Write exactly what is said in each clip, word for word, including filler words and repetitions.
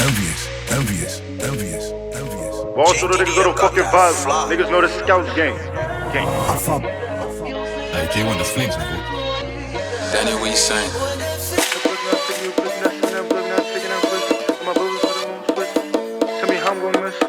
envious, envious, envious, envious. Ball through the niggas know the fucking vibe. Niggas know the scouts game. Game. Hey, J one, the flames, nigga. Danny, what you saying? Tell me how I'm gonna miss.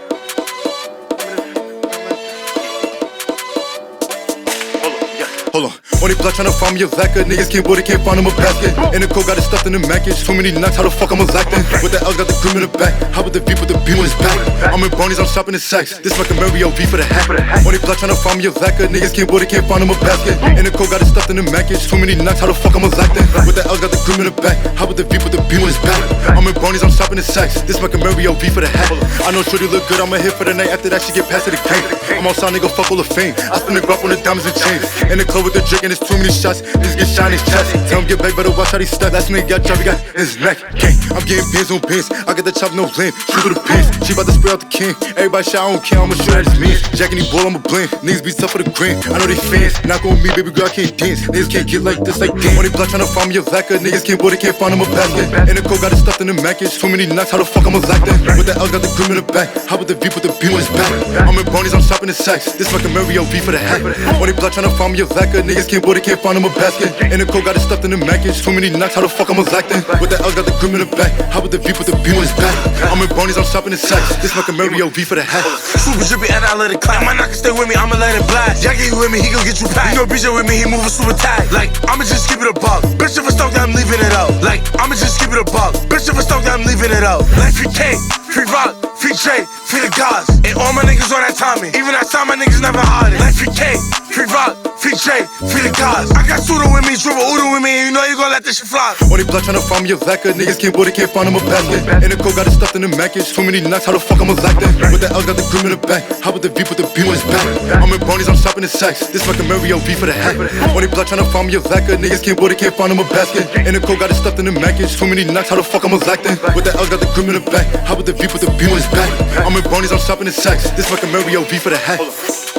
Hold on, only block tryna find me a Zacka. Niggas can't boy, they can't find him a basket. In the coke, got it stuffed in the package. Too many nuts, how the fuck I'm a lactin'? With the L's, got the grim in the back. How with the V with the B on his back? I'm in bronies, I'm shopping in sex. This like a Mario V for the hat. Only block tryna find me a Zacka. Niggas can't boy, they can't find him a basket. In the coke, got it stuffed in the package. Too many nuts, how the fuck I'm a lactin'? With the L's, got the grim in the back. How with the V with the B on his back? I'm in bronies, I'm shopping in sex. This like a Mario V for the hat. I know shorty look good, I'ma hit for the night. After that, she get past to the game. I'm outside, nigga, fuck all the fame. I spin the graph on the diamonds and chains. In the club with the drink and it's too many shots. Niggas get shot in his chest. Tell him get back, better watch how he step. Last nigga got dropped, he got in his neck. Gang, I'm getting pins on pins. I got the chop, no blame. Shoot through the pins. She bout to spray out the king. Everybody shot, I don't care. I'ma shoot at his means. Jacking these ball, I'ma blame. Niggas be tough for the green. I know they fans. Knock on me, baby girl, I can't dance. Niggas can't get like this, like game. Money block tryna find me a Zacka. Niggas can't boy, they can't find him a basket. In the coke, got it stuffed in the package. Too many nuts, how the fuck I'm a lactin'? With the L's, got the grim in the back. How with the V with the B on his back? I'm in bronies, I'm shopping in sex. This like a Mario V for the hat. Only block tryna find me a Zacka. Niggas can't boy, they can't find him a basket. In the coke, got it stuffed in the package. Too many nuts, how the fuck I'm a lactin'? With the L's, got the grim in the back. How with the V with the B on his back? I'm in bronies, I'm shopping in sex. This like a Mario V for the hat. Super drippy and I let it clap. My knocker stay with me, I'ma let it blast. Jackie with me, he gon' get you packed. You know B J with me, he moving super tight. Like, I'ma just keep it a buck. Bitch, if it's stoked, I'm leaving it out. Like, I'ma just keep it a buck. Bitch, if it's stoked, I'm leaving it out. Like, free K, free Rock, free J, free the gods. And all my niggas on that Tommy. Even that time, my niggas never hard. Like, free K, free Rock, free J, free the gods. I got Sudo with me, Dribble Udo with me, and you know you gon' let this shit fly. Only block tryna find me a Zacka. Niggas can't boy, they can't find him a basket. In the coke, got it stuffed in the package. Too many nuts, how the fuck I'm a lactin'? With the L's, got the grim in the back. How with the V with the B on his back? I'm in bronies, I'm shopping in sex. This like a Mario V for the hat. Only block tryna find me a Zacka. Niggas can't boy, they can't find him a basket. In the coke, got it stuffed in the package. Too many nuts, how the fuck I'm a lactin'? With the L's, got the grim in the back. How with the V with the B on his back? I'm in bronies, I'm shopping in sex. This like a Mario V for the hat.